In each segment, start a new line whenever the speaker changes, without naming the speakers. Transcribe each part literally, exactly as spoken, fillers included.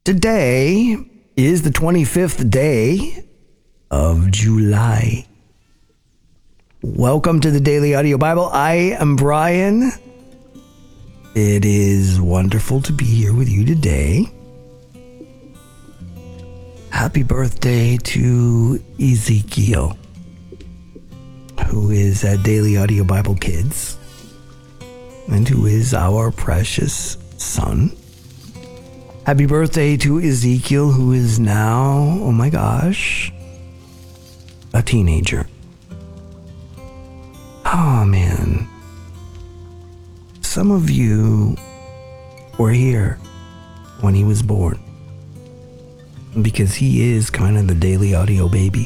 Today is the twenty-fifth day of July. Welcome to the Daily Audio Bible. I am Brian. It is wonderful to be here with you today. Happy birthday to Ezekiel, who is at Daily Audio Bible Kids, and who is our precious son. Happy birthday to Ezekiel, who is now, oh my gosh, a teenager. Oh man. Some of you were here when he was born, because he is kind of the Daily Audio baby.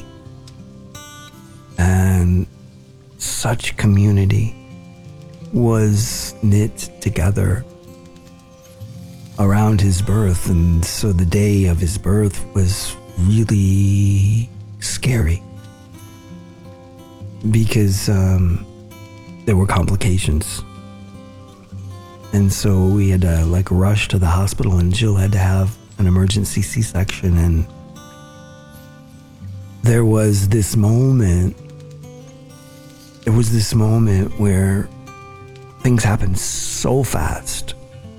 And such community was knit together around his birth, and so the day of his birth was really scary because um, there were complications, and so we had to like rush to the hospital, and Jill had to have an emergency C-section, and there was this moment there was this moment where things happened so fast.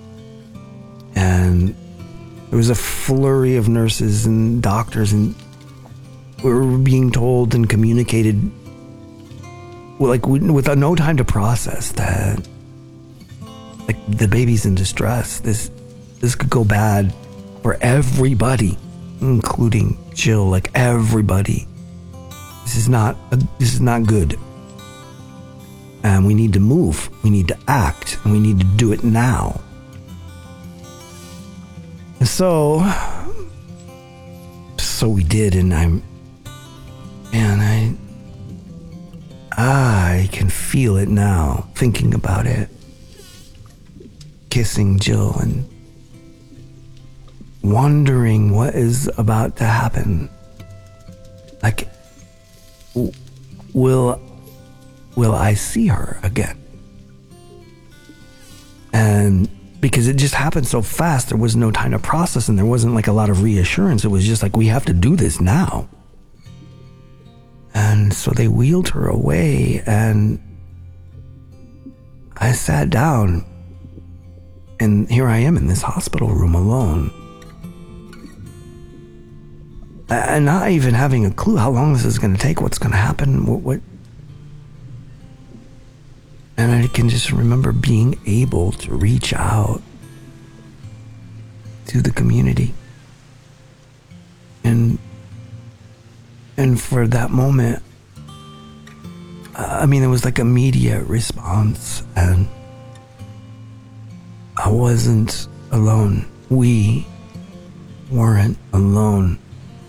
And there was a flurry of nurses and doctors, and we were being told and communicated, like, with no time to process that, like, the baby's in distress. This this could go bad for everybody, including Jill. Like, everybody. This is not this is not good. And we need to move. We need to act, and we need to do it now. So, so we did, and I'm, man, I, I can feel it now, thinking about it. Kissing Jill and wondering what is about to happen. Like, will, will I see her again? And because it just happened so fast, there was no time to process, and there wasn't like a lot of reassurance. It was just like, we have to do this now. And so they wheeled her away, and I sat down, and here I am in this hospital room alone, and not even having a clue how long this is going to take, what's going to happen, what, what And I can just remember being able to reach out to the community. And and for that moment, I mean, it was like immediate response, and I wasn't alone. We weren't alone.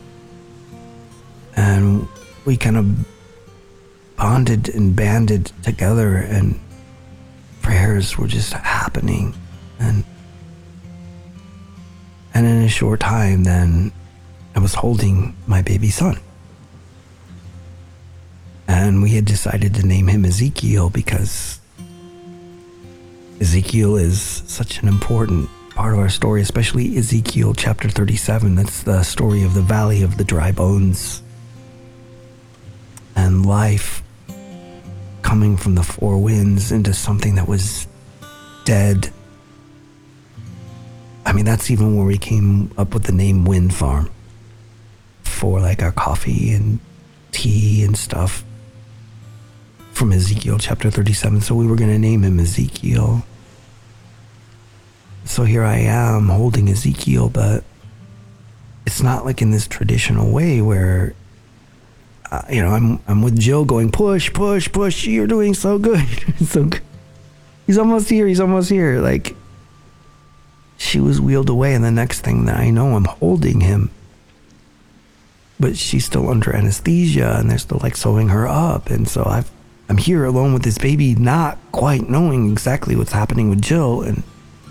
And we kind of bonded and banded together, and prayers were just happening, and and in a short time then I was holding my baby son, and we had decided to name him Ezekiel because Ezekiel is such an important part of our story, especially Ezekiel chapter thirty-seven. That's the story of the valley of the dry bones and life coming from the four winds into something that was dead. I mean, that's even where we came up with the name Wind Farm for like our coffee and tea and stuff from Ezekiel chapter thirty-seven. So we were going to name him Ezekiel. So here I am holding Ezekiel, but it's not like in this traditional way where Uh, you know, I'm I'm with Jill going, push, push, push, you're doing so good. so good. He's almost here, he's almost here. Like, she was wheeled away, and the next thing that I know, I'm holding him. But she's still under anesthesia, and they're still like sewing her up. And so I've, I'm here alone with this baby, not quite knowing exactly what's happening with Jill. And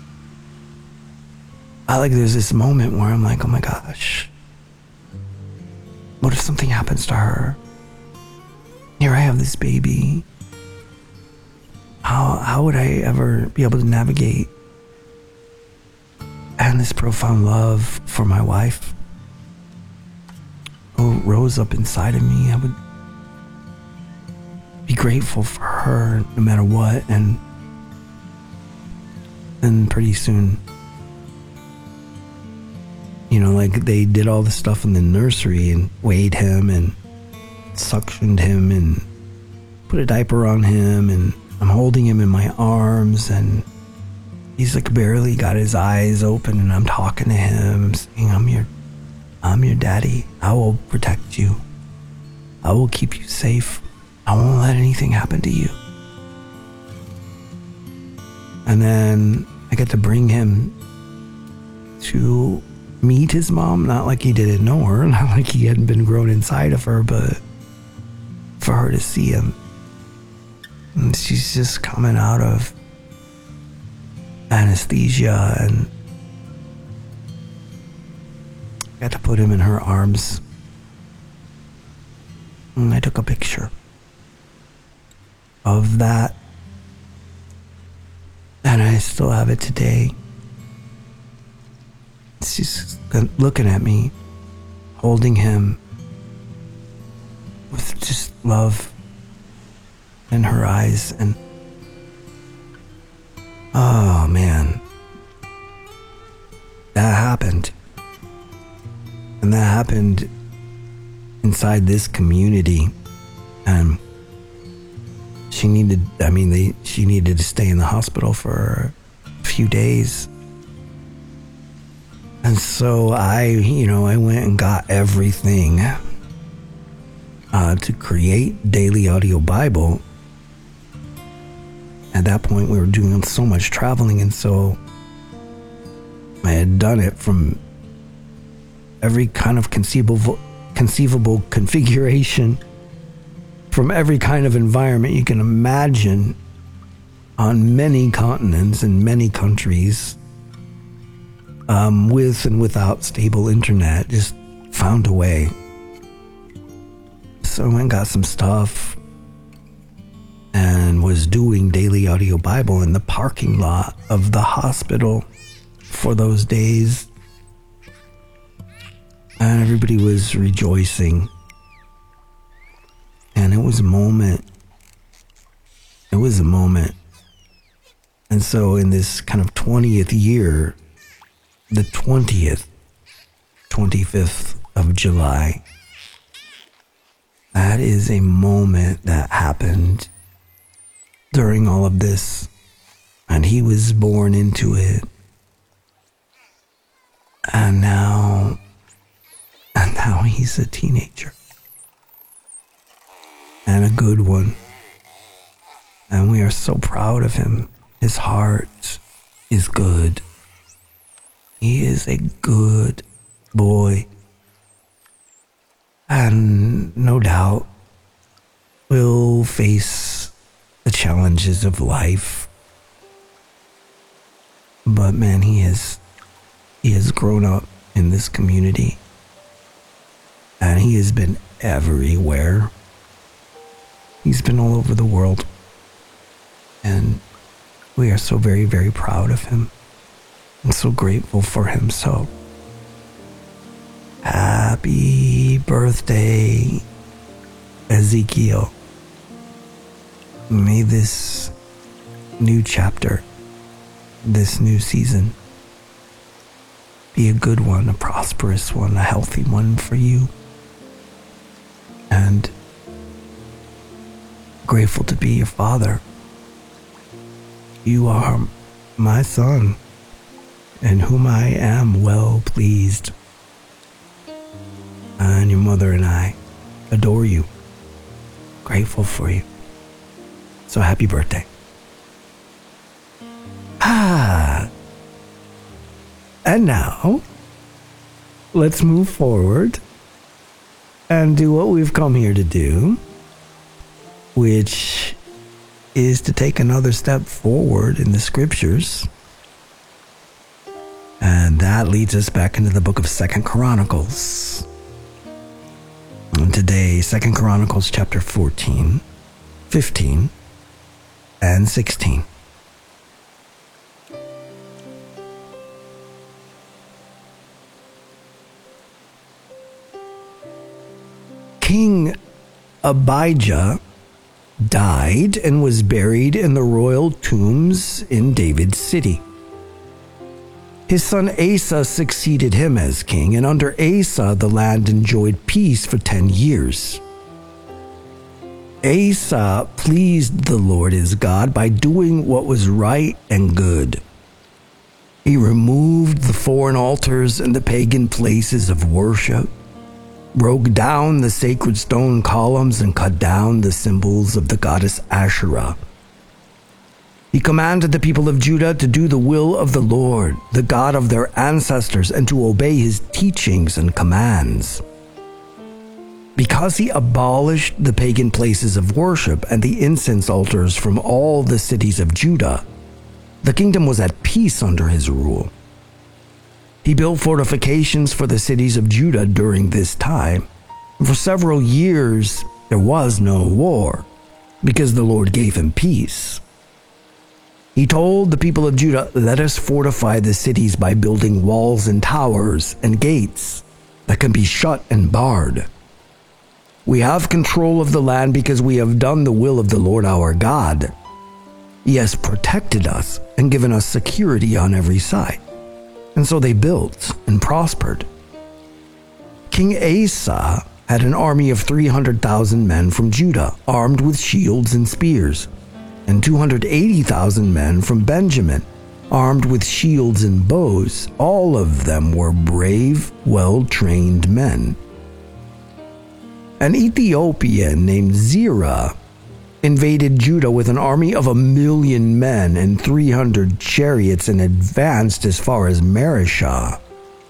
I like, there's this moment where I'm like, oh my gosh, what if something happens to her? Here I have this baby. How how would I ever be able to navigate and this profound love for my wife rose up inside of me. I would be grateful for her no matter what. And then pretty soon, you know, like they did all the stuff in the nursery and weighed him and suctioned him and put a diaper on him, and I'm holding him in my arms, and he's like barely got his eyes open, and I'm talking to him. I'm saying, I'm your, I'm your daddy. I will protect you. I will keep you safe. I won't let anything happen to you. And then I get to bring him to meet his mom. Not like he didn't know her, not like he hadn't been grown inside of her, but for her to see him. And she's just coming out of anesthesia, and I got to put him in her arms. And I took a picture of that, and I still have it today. She's looking at me, holding him with just love in her eyes. And oh man, that happened. And that happened inside this community. And she needed, I mean, they, she needed to stay in the hospital for a few days. And so I, you know, I went and got everything uh, to create Daily Audio Bible. At that point, we were doing so much traveling, and so I had done it from every kind of conceivable, conceivable configuration, from every kind of environment you can imagine, on many continents and many countries, um, with and without stable internet. Just found a way. So I went and got some stuff and was doing Daily Audio Bible in the parking lot of the hospital for those days. And everybody was rejoicing. And it was a moment. It was a moment. And so in this kind of twentieth year, the twentieth, twenty-fifth of July, that is a moment that happened during all of this. And he was born into it. And now, and now he's a teenager. And a good one. And we are so proud of him. His heart is good. He is a good boy. And no doubt will face the challenges of life. But man, he is, he has grown up in this community. And he has been everywhere. He's been all over the world. And we are so very, very proud of him. And so grateful for him. So, happy birthday, Ezekiel. May this new chapter, this new season, be a good one, a prosperous one, a healthy one for you. And grateful to be your father. You are my son, in whom I am well pleased. And your mother and I adore you, grateful for you. So happy birthday. Ah. And now, let's move forward and do what we've come here to do, which is to take another step forward in the scriptures. And that leads us back into the book of Second Chronicles. And today, Second Chronicles chapter fourteen, fifteen, and sixteen. King Abijah died and was buried in the royal tombs in David's city. His son Asa succeeded him as king, and under Asa the land enjoyed peace for ten years. Asa pleased the Lord his God by doing what was right and good. He removed the foreign altars and the pagan places of worship, broke down the sacred stone columns, and cut down the symbols of the goddess Asherah. He commanded the people of Judah to do the will of the Lord, the God of their ancestors, and to obey his teachings and commands. Because he abolished the pagan places of worship and the incense altars from all the cities of Judah, the kingdom was at peace under his rule. He built fortifications for the cities of Judah during this time. For several years, there was no war, because the Lord gave him peace. He told the people of Judah, "Let us fortify the cities by building walls and towers and gates that can be shut and barred. We have control of the land because we have done the will of the Lord our God. He has protected us and given us security on every side." And so they built and prospered. King Asa had an army of three hundred thousand men from Judah, armed with shields and spears, and two hundred eighty thousand men from Benjamin, armed with shields and bows. All of them were brave, well-trained men. An Ethiopian named Zerah invaded Judah with an army of a million men and three hundred chariots and advanced as far as Mareshah.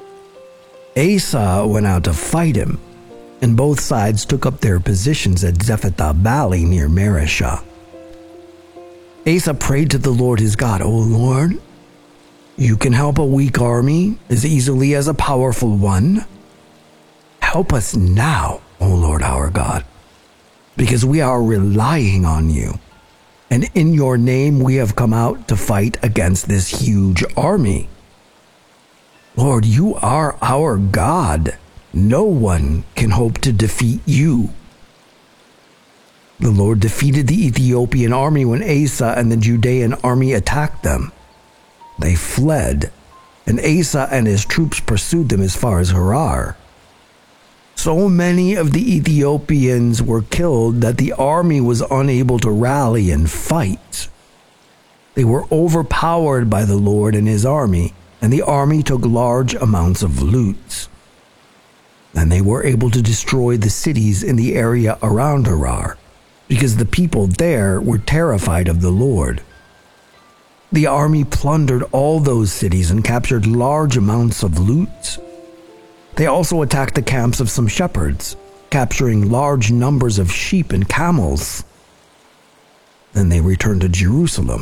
Asa went out to fight him, and both sides took up their positions at Zephathah Valley near Mareshah. Asa prayed to the Lord his God, "O Lord, you can help a weak army as easily as a powerful one. Help us now, O Lord our God, because we are relying on you, and in your name we have come out to fight against this huge army. Lord, you are our God. No one can hope to defeat you." The Lord defeated the Ethiopian army when Asa and the Judean army attacked them. They fled, and Asa and his troops pursued them as far as Harar. So many of the Ethiopians were killed that the army was unable to rally and fight. They were overpowered by the Lord and his army, and the army took large amounts of loot. And they were able to destroy the cities in the area around Harar, because the people there were terrified of the Lord. The army plundered all those cities and captured large amounts of loot. They also attacked the camps of some shepherds, capturing large numbers of sheep and camels. Then they returned to Jerusalem.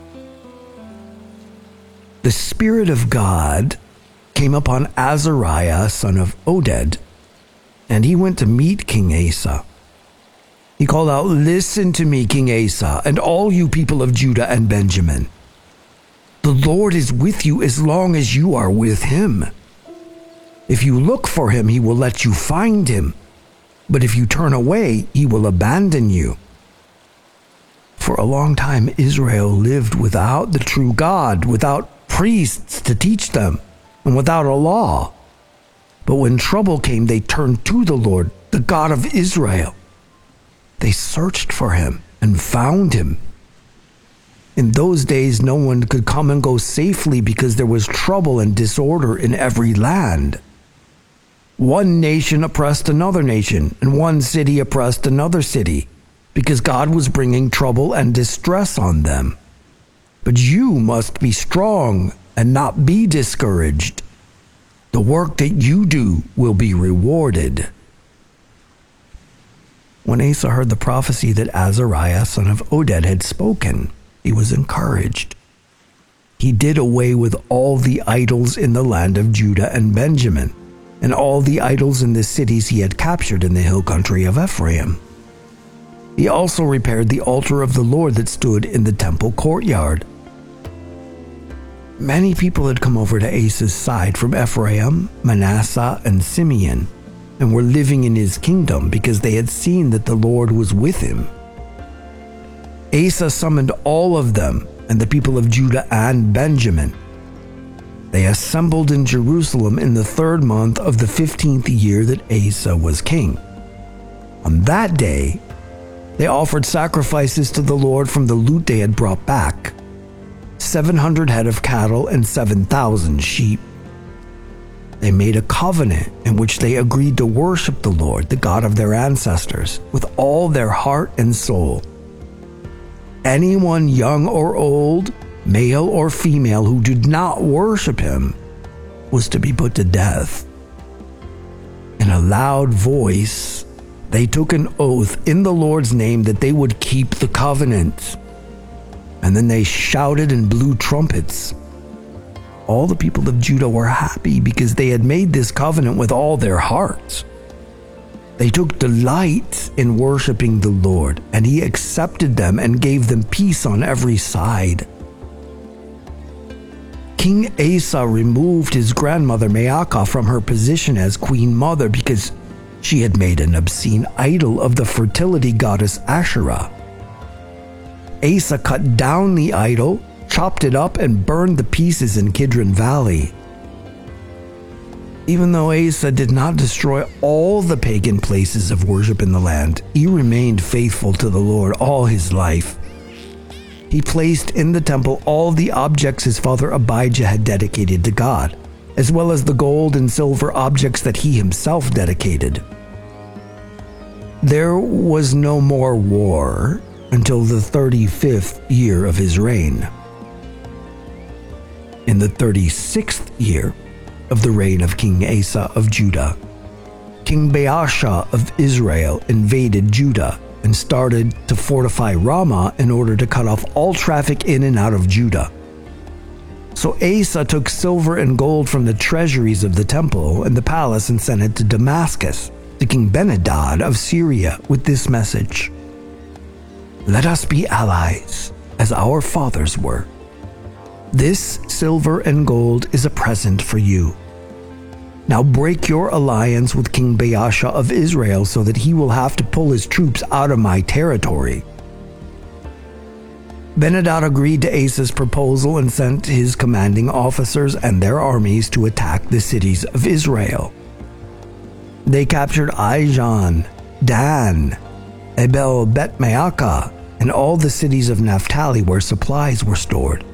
The Spirit of God came upon Azariah, son of Oded, and he went to meet King Asa. He called out, "Listen to me, King Asa, and all you people of Judah and Benjamin. The Lord is with you as long as you are with him. If you look for him, he will let you find him. But if you turn away, he will abandon you." For a long time, Israel lived without the true God, without priests to teach them, and without a law. But when trouble came, they turned to the Lord, the God of Israel. They searched for him and found him. In those days, no one could come and go safely because there was trouble and disorder in every land. One nation oppressed another nation, and one city oppressed another city, because God was bringing trouble and distress on them. But you must be strong and not be discouraged. The work that you do will be rewarded. When Asa heard the prophecy that Azariah, son of Oded, had spoken, he was encouraged. He did away with all the idols in the land of Judah and Benjamin, and all the idols in the cities he had captured in the hill country of Ephraim. He also repaired the altar of the Lord that stood in the temple courtyard. Many people had come over to Asa's side from Ephraim, Manasseh, and Simeon, and were living in his kingdom because they had seen that the Lord was with him. Asa summoned all of them and the people of Judah and Benjamin. They assembled in Jerusalem in the third month of the fifteenth year that Asa was king. On that day, they offered sacrifices to the Lord from the loot they had brought back, seven hundred head of cattle and seven thousand sheep. They made a covenant in which they agreed to worship the Lord, the God of their ancestors, with all their heart and soul. Anyone young or old, male or female, who did not worship him was to be put to death. In a loud voice, they took an oath in the Lord's name that they would keep the covenant. And then they shouted and blew trumpets. All the people of Judah were happy because they had made this covenant with all their hearts. They took delight in worshiping the Lord, and he accepted them and gave them peace on every side. King Asa removed his grandmother Maacah from her position as queen mother because she had made an obscene idol of the fertility goddess Asherah. Asa cut down the idol, chopped it up, and burned the pieces in Kidron Valley. Even though Asa did not destroy all the pagan places of worship in the land, he remained faithful to the Lord all his life. He placed in the temple all the objects his father Abijah had dedicated to God, as well as the gold and silver objects that he himself dedicated. There was no more war until the thirty-fifth year of his reign. In the thirty-sixth year of the reign of King Asa of Judah, King Baasha of Israel invaded Judah and started to fortify Ramah in order to cut off all traffic in and out of Judah. So Asa took silver and gold from the treasuries of the temple and the palace and sent it to Damascus, to King Ben-Hadad of Syria, with this message: "Let us be allies, as our fathers were. This silver and gold is a present for you. Now break your alliance with King Baasha of Israel so that he will have to pull his troops out of my territory." Ben-Hadad agreed to Asa's proposal and sent his commanding officers and their armies to attack the cities of Israel. They captured Aijan, Dan, Abel Bet Maacah, and all the cities of Naphtali where supplies were stored.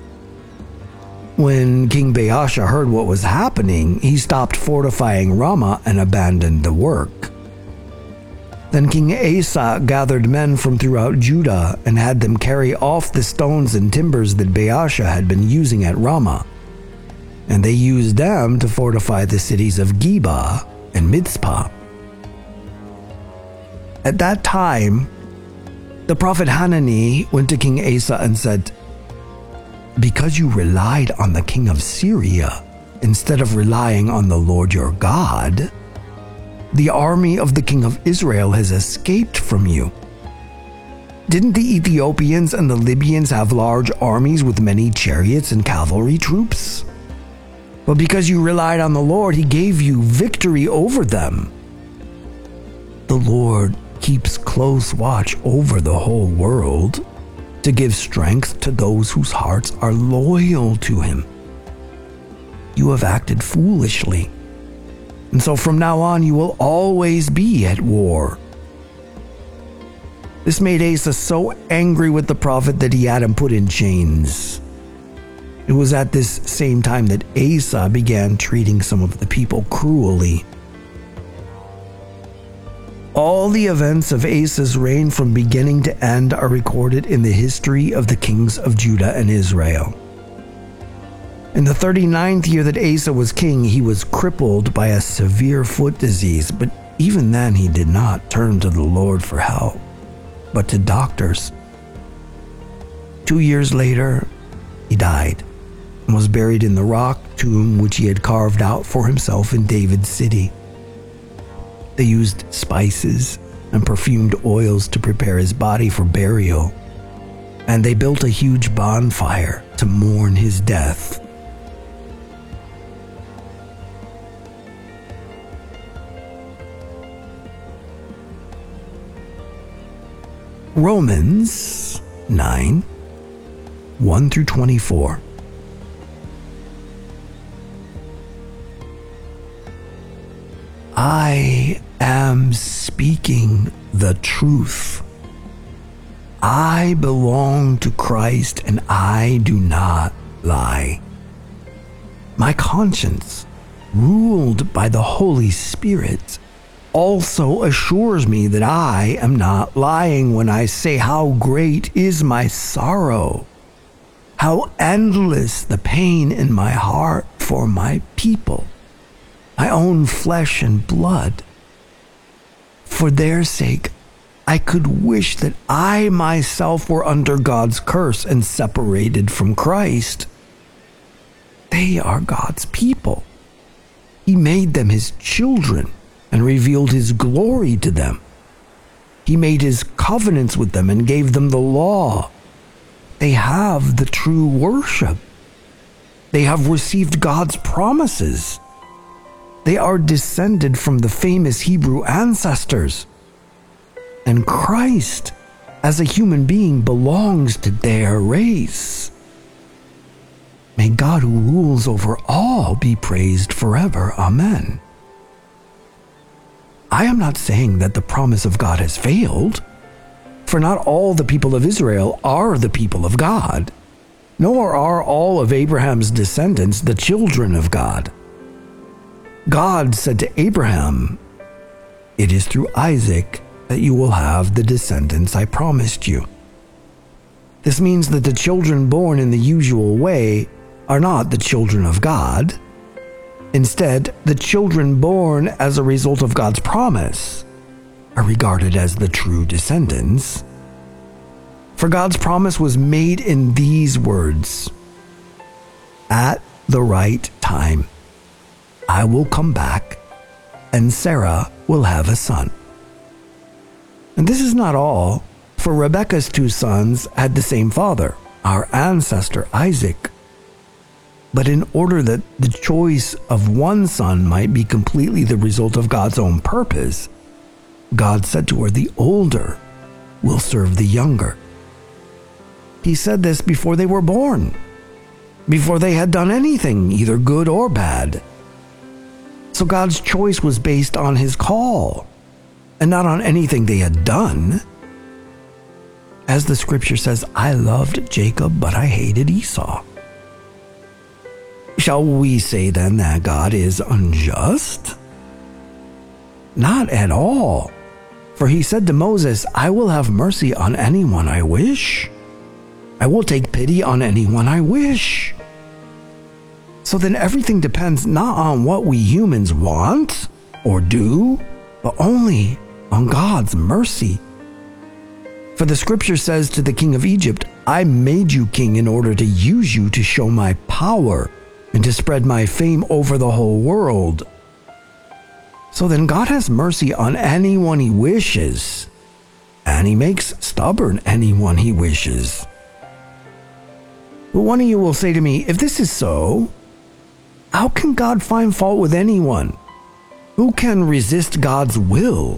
When King Baasha heard what was happening, he stopped fortifying Ramah and abandoned the work. Then King Asa gathered men from throughout Judah and had them carry off the stones and timbers that Baasha had been using at Ramah, and they used them to fortify the cities of Geba and Mizpah. At that time, the prophet Hanani went to King Asa and said, "Because you relied on the king of Syria instead of relying on the Lord your God, the army of the king of Israel has escaped from you. Didn't the Ethiopians and the Libyans have large armies with many chariots and cavalry troops? But because you relied on the Lord, he gave you victory over them. The Lord keeps close watch over the whole world to give strength to those whose hearts are loyal to him. You have acted foolishly, and so from now on you will always be at war." This made Asa so angry with the prophet that he had him put in chains. It was at this same time that Asa began treating some of the people cruelly. All the events of Asa's reign from beginning to end are recorded in the history of the kings of Judah and Israel. In the thirty-ninth year that Asa was king, he was crippled by a severe foot disease, but even then he did not turn to the Lord for help, but to doctors. Two years later, he died and was buried in the rock tomb which he had carved out for himself in David's city. They used spices and perfumed oils to prepare his body for burial, and they built a huge bonfire to mourn his death. Romans nine, one through twenty-four. I am speaking the truth. I belong to Christ and I do not lie. My conscience, ruled by the Holy Spirit, also assures me that I am not lying when I say how great is my sorrow, how endless the pain in my heart for my people, my own flesh and blood. For their sake, I could wish that I myself were under God's curse and separated from Christ. They are God's people. He made them his children and revealed his glory to them. He made his covenants with them and gave them the law. They have the true worship. They have received God's promises. They are descended from the famous Hebrew ancestors. And Christ, as a human being, belongs to their race. May God who rules over all be praised forever. Amen. I am not saying that the promise of God has failed, for not all the people of Israel are the people of God, nor are all of Abraham's descendants the children of God. God said to Abraham, "It is through Isaac that you will have the descendants I promised you." This means that the children born in the usual way are not the children of God. Instead, the children born as a result of God's promise are regarded as the true descendants. For God's promise was made in these words, "At the right time, I will come back, and Sarah will have a son." And this is not all, for Rebekah's two sons had the same father, our ancestor Isaac. But in order that the choice of one son might be completely the result of God's own purpose, God said to her, "The older will serve the younger." He said this before they were born, before they had done anything, either good or bad. So God's choice was based on his call, and not on anything they had done. As the scripture says, "I loved Jacob, but I hated Esau." Shall we say then that God is unjust? Not at all. For he said to Moses, "I will have mercy on anyone I wish. I will take pity on anyone I wish." So then everything depends not on what we humans want or do, but only on God's mercy. For the scripture says to the king of Egypt, "I made you king in order to use you to show my power and to spread my fame over the whole world." So then God has mercy on anyone he wishes, and he makes stubborn anyone he wishes. But one of you will say to me, "If this is so, how can God find fault with anyone? Who can resist God's will?"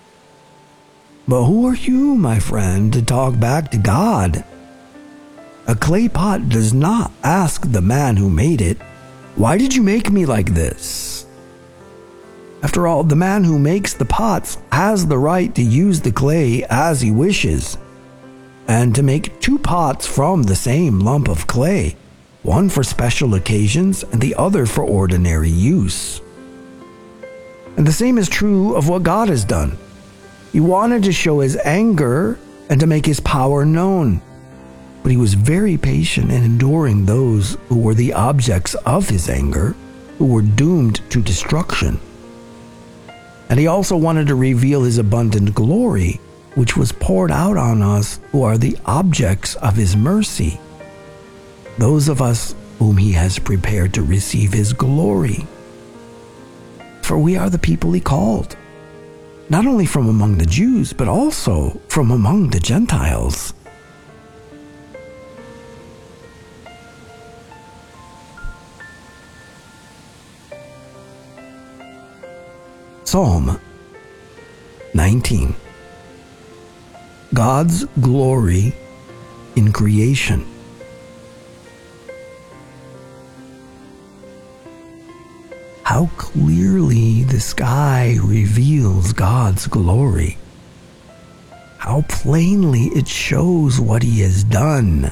But who are you, my friend, to talk back to God? A clay pot does not ask the man who made it, "Why did you make me like this?" After all, the man who makes the pots has the right to use the clay as he wishes, and to make two pots from the same lump of clay, one for special occasions and the other for ordinary use. And the same is true of what God has done. He wanted to show his anger and to make his power known. But he was very patient in enduring those who were the objects of his anger, who were doomed to destruction. And he also wanted to reveal his abundant glory, which was poured out on us who are the objects of his mercy, those of us whom he has prepared to receive his glory. For we are the people he called, not only from among the Jews, but also from among the Gentiles. Psalm nineteen. God's glory in creation. How clearly the sky reveals God's glory. How plainly it shows what He has done.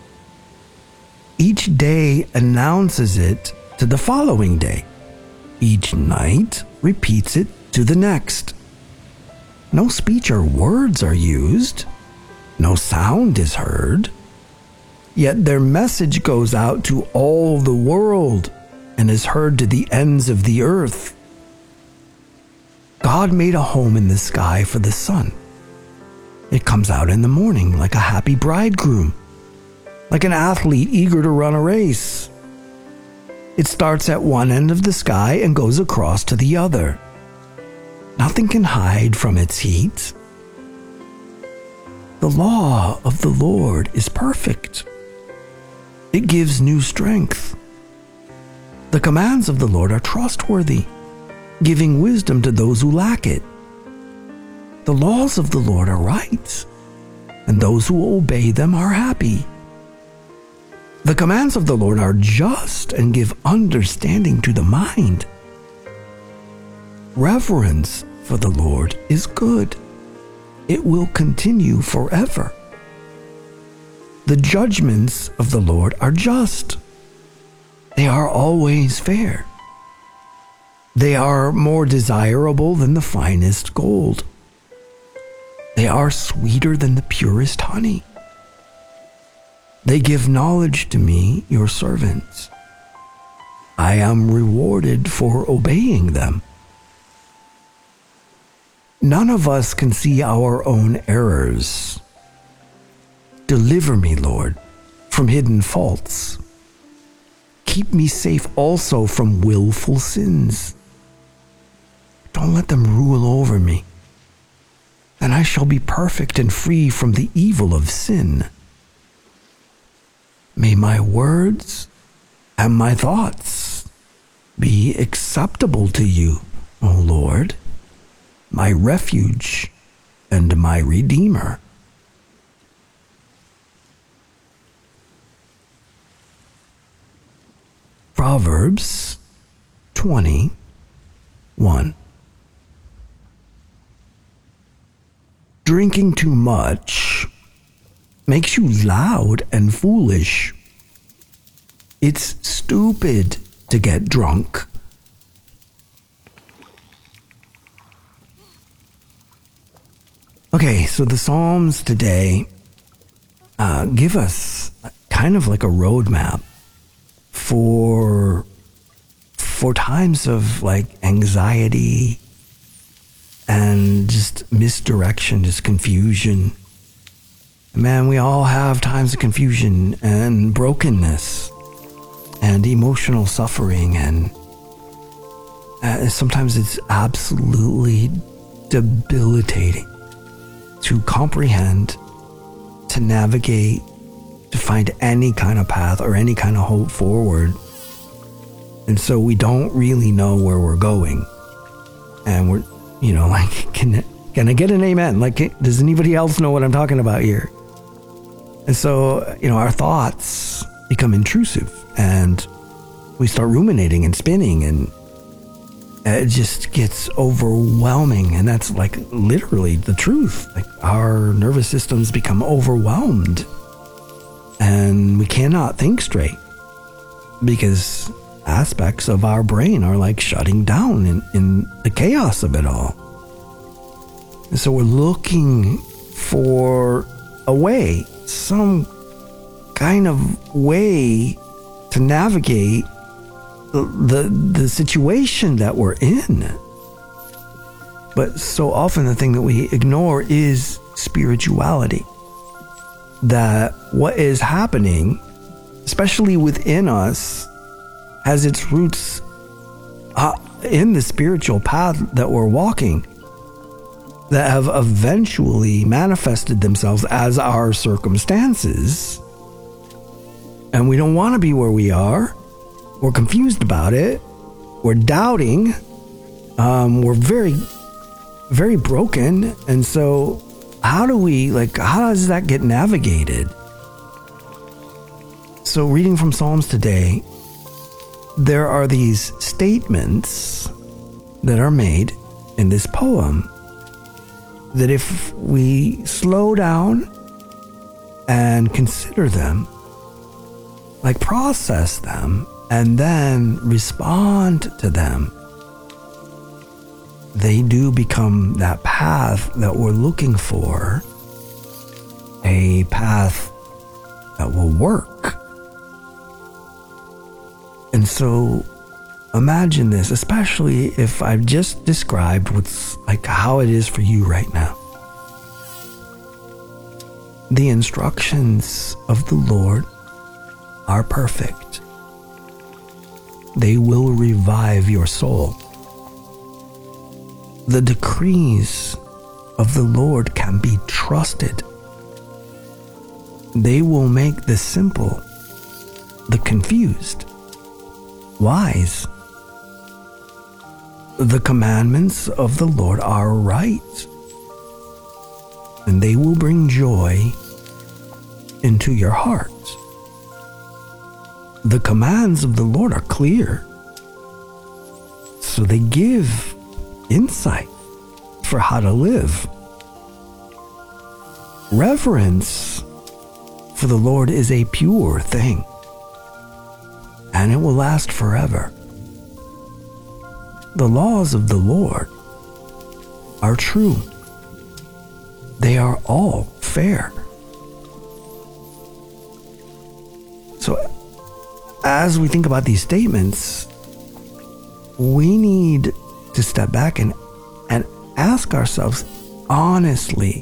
Each day announces it to the following day. Each night repeats it to the next. No speech or words are used. No sound is heard. Yet their message goes out to all the world and is heard to the ends of the earth. God made a home in the sky for the sun. It comes out in the morning like a happy bridegroom, like an athlete eager to run a race. It starts at one end of the sky and goes across to the other. Nothing can hide from its heat. The law of the Lord is perfect. It gives new strength. The commands of the Lord are trustworthy, giving wisdom to those who lack it. The laws of the Lord are right, and those who obey them are happy. The commands of the Lord are just and give understanding to the mind. Reverence for the Lord is good. It will continue forever. The judgments of the Lord are just. They are always fair. They are more desirable than the finest gold. They are sweeter than the purest honey. They give knowledge to me, your servants. I am rewarded for obeying them. None of us can see our own errors. Deliver me, Lord, from hidden faults. Keep me safe also from willful sins. Don't let them rule over me. Then I shall be perfect and free from the evil of sin. May my words and my thoughts be acceptable to you, O Lord, my refuge and my Redeemer. Proverbs twenty, one. Drinking too much makes you loud and foolish. It's stupid to get drunk. Okay, so the Psalms today uh, give us kind of like a roadmap for for times of like anxiety and just misdirection, just confusion. Man, we all have times of confusion and brokenness and emotional suffering, and uh, sometimes it's absolutely debilitating to comprehend, to navigate, to find any kind of path or any kind of hope forward. And so we don't really know where we're going. And we're, you know, like, can, can I get an amen? Like, does anybody else know what I'm talking about here? And so, you know, our thoughts become intrusive and we start ruminating and spinning, and it just gets overwhelming. And that's like literally the truth. Like, our nervous systems become overwhelmed and we cannot think straight because aspects of our brain are like shutting down in, in the chaos of it all. And so we're looking for a way, some kind of way to navigate the, the, the situation that we're in. But so often the thing that we ignore is spirituality. That what is happening, especially within us, has its roots uh, in the spiritual path that we're walking, that have eventually manifested themselves as our circumstances. And we don't want to be where we are. We're confused about it. We're doubting. Um, we're very, very broken. And so how do we, like, how does that get navigated? So reading from Psalms today, there are these statements that are made in this poem that if we slow down and consider them, like process them, and then respond to them, they do become that path that we're looking for, a path that will work. And so imagine this, especially if I've just described what's like how it is for you right now. The instructions of the Lord are perfect. They will revive your soul. The decrees of the Lord can be trusted. They will make the simple, the confused, wise. The commandments of the Lord are right, and they will bring joy into your heart. The commands of the Lord are clear, so they give insight for how to live. Reverence for the Lord is a pure thing, and it will last forever. The laws of the Lord are true. They are all fair. So, as we think about these statements, we need to step back and, and ask ourselves honestly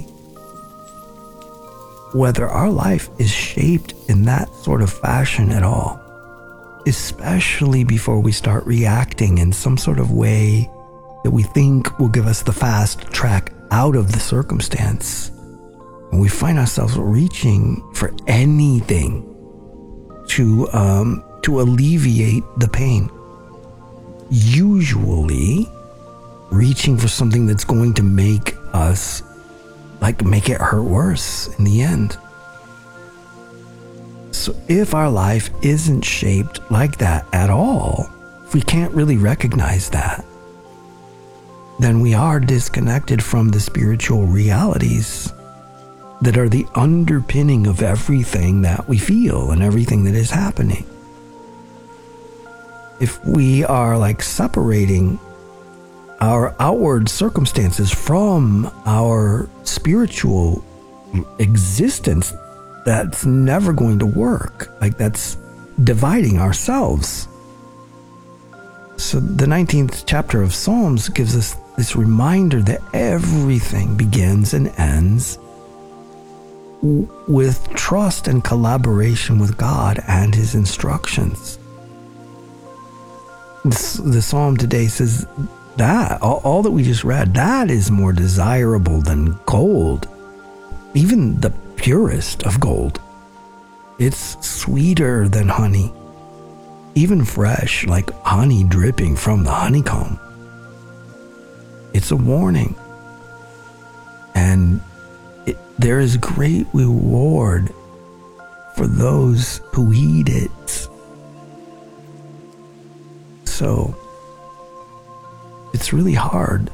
whether our life is shaped in that sort of fashion at all, especially before we start reacting in some sort of way that we think will give us the fast track out of the circumstance. And we find ourselves reaching for anything to um, to alleviate the pain. Usually reaching for something that's going to make us, like, make it hurt worse in the end. So if our life isn't shaped like that at all, if we can't really recognize that, then we are disconnected from the spiritual realities that are the underpinning of everything that we feel and everything that is happening. If we are like separating our outward circumstances from our spiritual existence, that's never going to work. Like, that's dividing ourselves. So the nineteenth chapter of Psalms gives us this reminder that everything begins and ends w- with trust and collaboration with God and His instructions. This, the Psalm today says that, all, all that we just read, that is more desirable than gold, even the purest of gold. It's sweeter than honey, even fresh, like honey dripping from the honeycomb. It's a warning, and it, there is great reward for those who heed it. So it's really hard.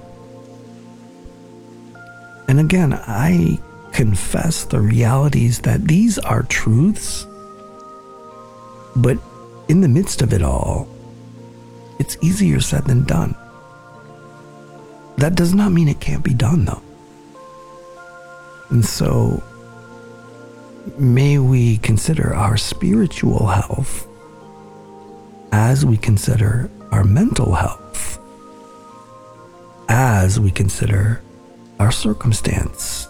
And again, I confess the realities that these are truths, but in the midst of it all, it's easier said than done. That does not mean it can't be done, though. And so, may we consider our spiritual health as we consider our mental health, as we consider our circumstance.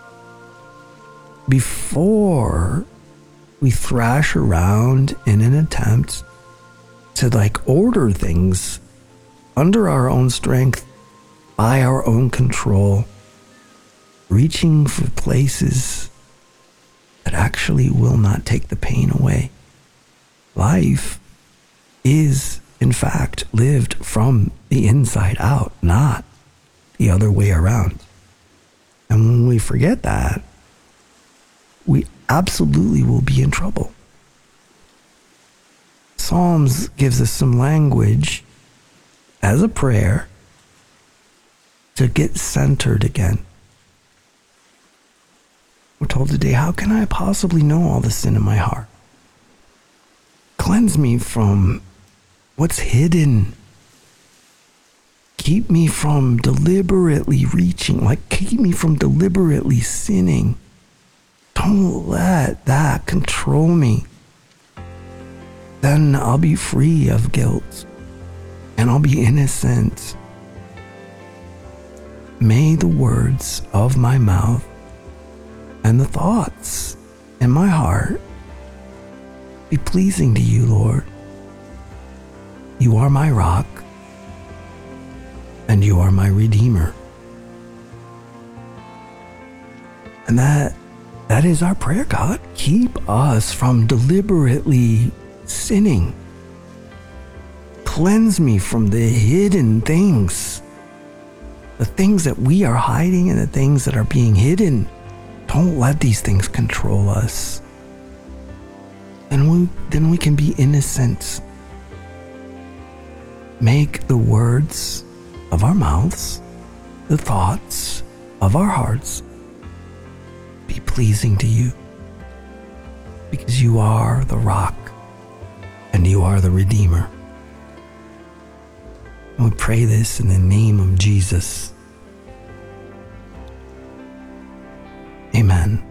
Before we thrash around in an attempt to like order things under our own strength, by our own control, reaching for places that actually will not take the pain away. Life is, in fact, lived from the inside out, not the other way around. And And when we forget that, we absolutely will be in trouble. Psalms gives us some language as a prayer to get centered again. We're told today, how can I possibly know all the sin in my heart? Cleanse me from what's hidden. Keep me from deliberately reaching, like keep me from deliberately sinning. Don't let that control me. Then I'll be free of guilt and I'll be innocent. May the words of my mouth and the thoughts in my heart be pleasing to you, Lord. You are my rock and you are my redeemer. And that that is our prayer, God. Keep us from deliberately sinning. Cleanse me from the hidden things, the things that we are hiding and the things that are being hidden. Don't let these things control us. And we, then we can be innocent. Make the words of our mouths, the thoughts of our hearts, be pleasing to you, because you are the rock and you are the Redeemer. And we pray this in the name of Jesus. Amen.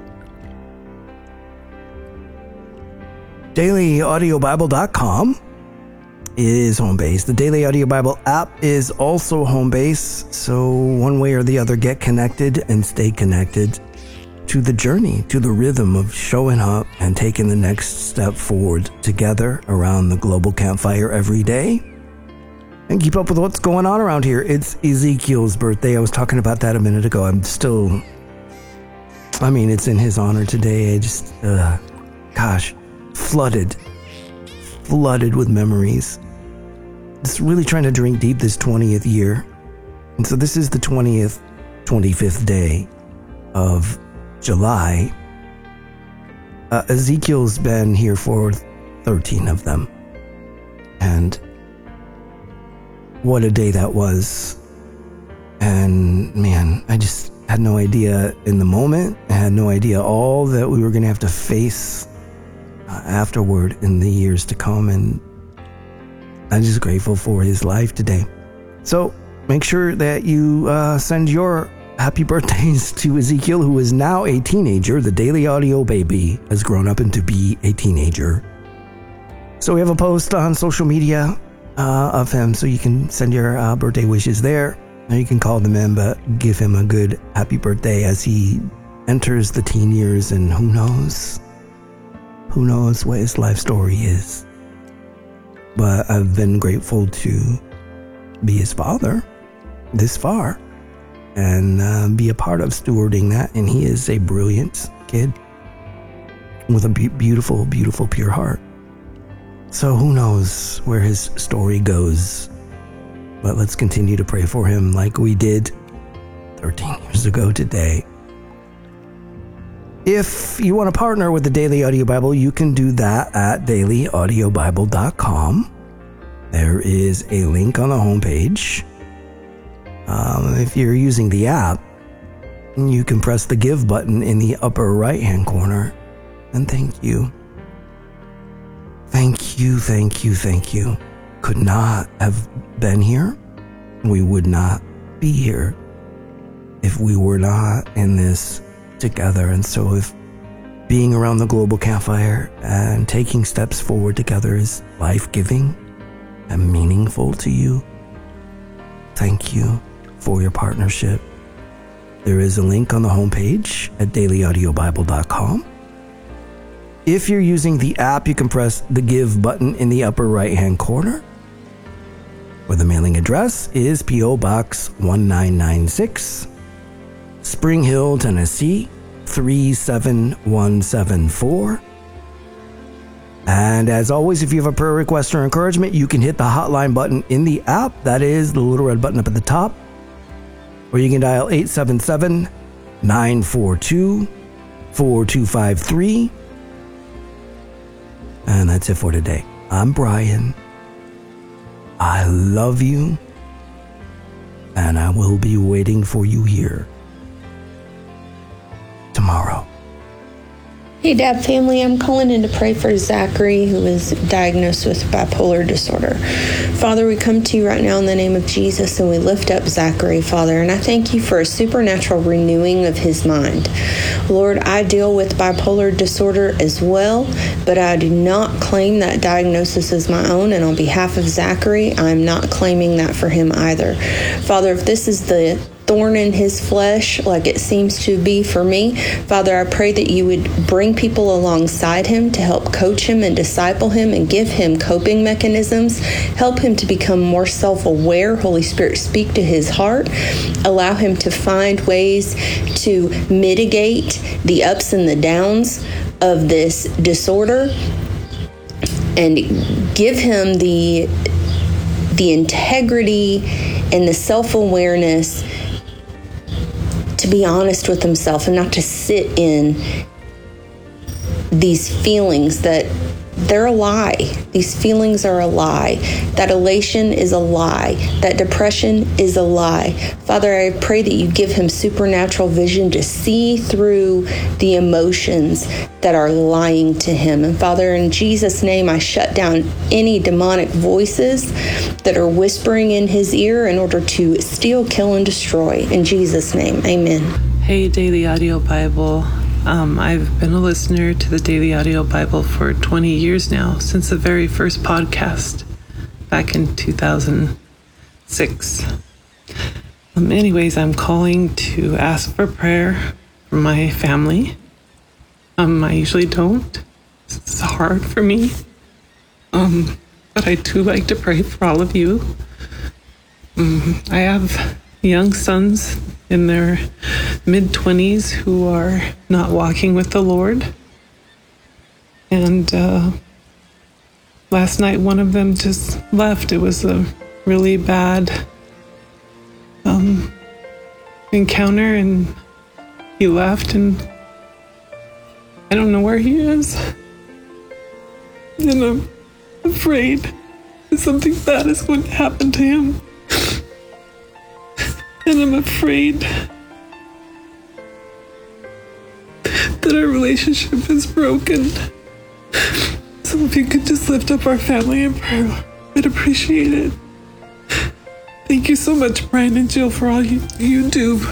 daily audio bible dot com is home base. The Daily Audio Bible app is also home base. So one way or the other, get connected and stay connected to the journey, to the rhythm of showing up and taking the next step forward together around the global campfire every day. And keep up with what's going on around here. It's Ezekiel's birthday. I was talking about that a minute ago. I'm still, I mean, it's in his honor today. I just, uh, gosh, flooded, flooded with memories. Just really trying to drink deep this twentieth year. And so this is the twentieth, twenty-fifth day of July. Uh, Ezekiel's been here for thirteen of them. And what a day that was. And man, I just had no idea in the moment. I had no idea all that we were going to have to face uh, afterward in the years to come. And I'm just grateful for his life today. So make sure that you uh, send your happy birthdays to Ezekiel, who is now a teenager. The Daily Audio baby has grown up into be a teenager. So we have a post on social media uh, of him, so you can send your uh, birthday wishes there. Or you can call them in, but give him a good happy birthday as he enters the teen years, and who knows? Who knows what his life story is? But I've been grateful to be his father this far and uh, be a part of stewarding that. And he is a brilliant kid with a be- beautiful, beautiful, pure heart. So who knows where his story goes? But let's continue to pray for him like we did thirteen years ago today. If you want to partner with the Daily Audio Bible, you can do that at daily audio bible dot com. There is a link on the homepage. Um, if you're using the app, you can press the Give button in the upper right-hand corner. And thank you. Thank you, thank you, thank you. Could not have been here. We would not be here if we were not in this together. And so if being around the global campfire and taking steps forward together is life-giving and meaningful to you, thank you for your partnership. There is a link on the homepage at daily audio bible dot com. If you're using the app, you can press the Give button in the upper right-hand corner, where the mailing address is P O Box one nine nine six, Spring Hill, Tennessee three seven one seven four. And as always, if you have a prayer request or encouragement, you can hit the hotline button in the app. That is the little red button up at the top. Or you can dial eight seven seven, nine four two, four two five three. And that's it for today. I'm Brian. I love you. And I will be waiting for you here tomorrow.
Hey, Dad family, I'm calling in to pray for Zachary, who is diagnosed with bipolar disorder. Father, we come to you right now in the name of Jesus, and we lift up Zachary, Father, and I thank you for a supernatural renewing of his mind. Lord, I deal with bipolar disorder as well, but I do not claim that diagnosis as my own, and on behalf of Zachary, I'm not claiming that for him either. Father, if this is the thorn in his flesh like it seems to be for me, Father, I pray that you would bring people alongside him to help coach him and disciple him and give him coping mechanisms, help him to become more self-aware. Holy Spirit, speak to his heart, allow him to find ways to mitigate the ups and the downs of this disorder, and give him the the integrity and the self-awareness to be honest with himself and not to sit in these feelings that they're a lie. These feelings are a lie. That elation is a lie. That depression is a lie. Father, I pray that you give him supernatural vision to see through the emotions that are lying to him. And Father, in Jesus' name, I shut down any demonic voices that are whispering in his ear in order to steal, kill, and destroy. In Jesus' name, amen.
Hey, Daily Audio Bible. Um, I've been a listener to the Daily Audio Bible for twenty years now, since the very first podcast back in two thousand six. Um, anyways, I'm calling to ask for prayer for my family. Um, I usually don't. It's hard for me. Um, but I do like to pray for all of you. Um, I have young sons in their mid-twenties who are not walking with the Lord. And uh, last night, one of them just left. It was a really bad um, encounter, and he left, and I don't know where he is. And I'm afraid that something bad is going to happen to him. And I'm afraid that our relationship is broken. So if you could just lift up our family in prayer, I'd appreciate it. Thank you so much, Brian and Jill, for all you, you do.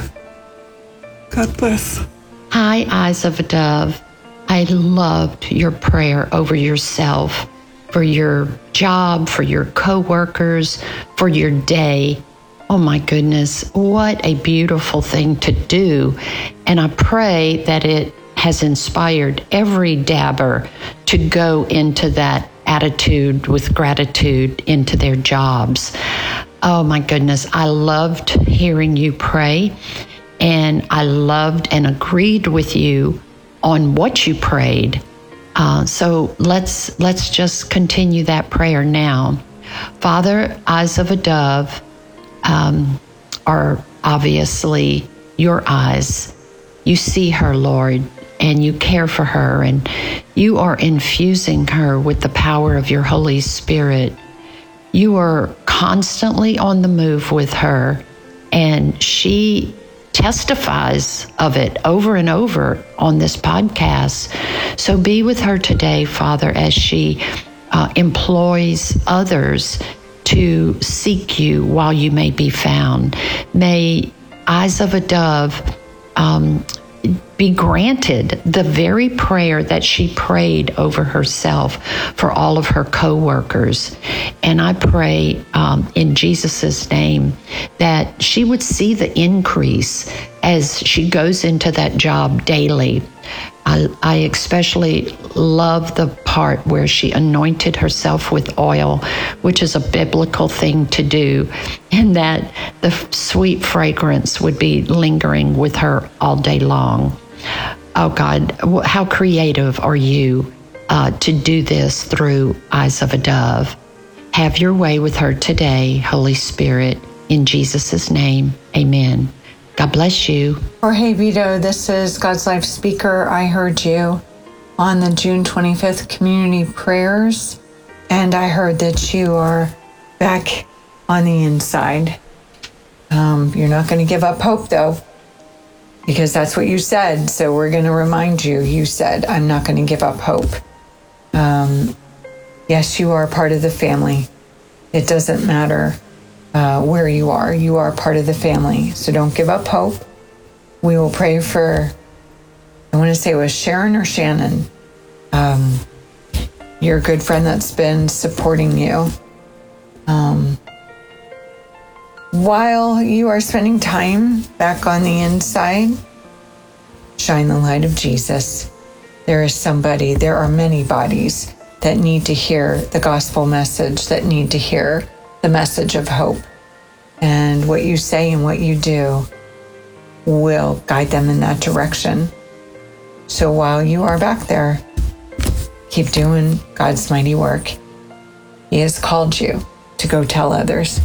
God bless.
Hi, Eyes of a Dove. I loved your prayer over yourself, for your job, for your coworkers, for your day. Oh my goodness, what a beautiful thing to do. And I pray that it has inspired every dabber to go into that attitude with gratitude into their jobs. Oh my goodness, I loved hearing you pray, and I loved and agreed with you on what you prayed. Uh, so let's let's just continue that prayer now. Father, Eyes of a Dove um, are obviously your eyes. You see her, Lord, and you care for her, and you are infusing her with the power of your Holy Spirit. You are constantly on the move with her, and she testifies of it over and over on this podcast. So be with her today, Father, as she uh, employs others to seek you while you may be found. May Eyes of a Dove um, be granted the very prayer that she prayed over herself for all of her co-workers. And I pray um, in Jesus' name that she would see the increase as she goes into that job daily. I, I especially love the part where she anointed herself with oil, which is a biblical thing to do, and that the sweet fragrance would be lingering with her all day long. Oh God, how creative are you uh, to do this through Eyes of a Dove. Have your way with her today, Holy Spirit, in Jesus' name, amen. God bless you.
Jorge Vito, this is God's Life Speaker. I heard you on the June twenty-fifth community prayers, and I heard that you are back on the inside. Um, you're not going to give up hope, though, because that's what you said. So we're going to remind you, you said, I'm not going to give up hope. Um, yes, you are part of the family. It doesn't matter uh, where you are. You are part of the family. So don't give up hope. We will pray for, I want to say it was Sharon or Shannon, um, your good friend that's been supporting you. Um, while you are spending time back on the inside, shine the light of Jesus. There is somebody, there are many bodies that need to hear the gospel message, that need to hear the message of hope. And what you say and what you do will guide them in that direction. So while you are back there, keep doing God's mighty work. He has called you to go tell others.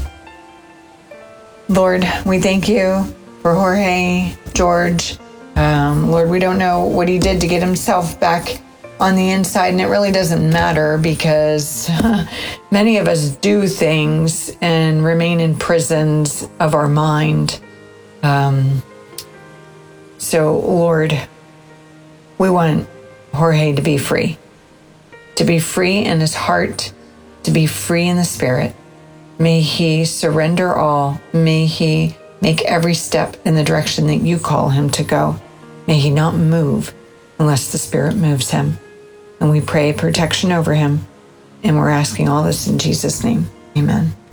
Lord, we thank you for Jorge, George. Um, Lord, we don't know what he did to get himself back on the inside, and it really doesn't matter because many of us do things and remain in prisons of our mind. Um, so, Lord, we want Jorge to be free, to be free in his heart, to be free in the spirit. May he surrender all. May he make every step in the direction that you call him to go. May he not move unless the Spirit moves him. And we pray protection over him. And we're asking all this in Jesus' name. Amen.